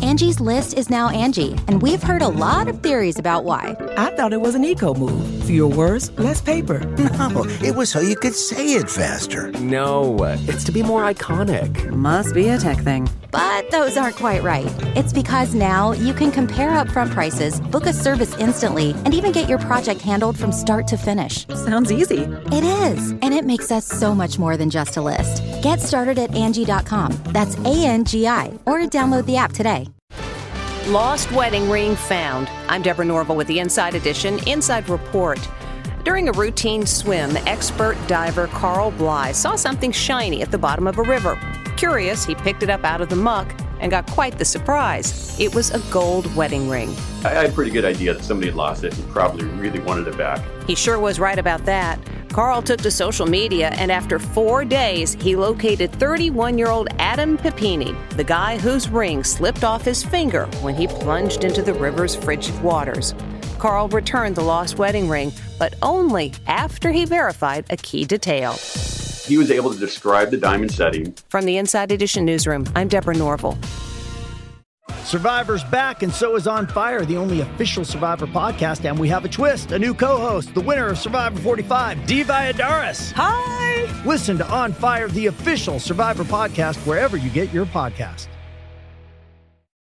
Angie's List is now Angie, and we've heard a lot of theories about why. I thought it was an eco move. Fewer words, less paper. No, it was so you could say it faster. No, it's to be more iconic. Must be a tech thing. But those aren't quite right. It's because now you can compare upfront prices, book a service instantly, and even get your project handled from start to finish. Sounds easy. It is, and it makes us so much more than just a list. Get started at Angie.com. That's ANGI, or download the app today. Lost wedding ring found. I'm Deborah Norville with the Inside Edition Inside Report. During a routine swim, expert diver Carl Bly saw something shiny at the bottom of a river. Curious, he picked it up out of the muck and got quite the surprise. It was a gold wedding ring. I had a pretty good idea that somebody had lost it and probably really wanted it back. He sure was right about that. Carl took to social media, and after 4 days, he located 31-year-old Adam Pepini, the guy whose ring slipped off his finger when he plunged into the river's frigid waters. Carl returned the lost wedding ring, but only after he verified a key detail. He was able to describe the diamond setting. From the Inside Edition newsroom, I'm Deborah Norville. Survivor's back, and so is On Fire, the only official Survivor podcast, and we have a twist, a new co-host, the winner of Survivor 45, Dee Valladares. Hi! Listen to On Fire, the official Survivor podcast, wherever you get your podcast.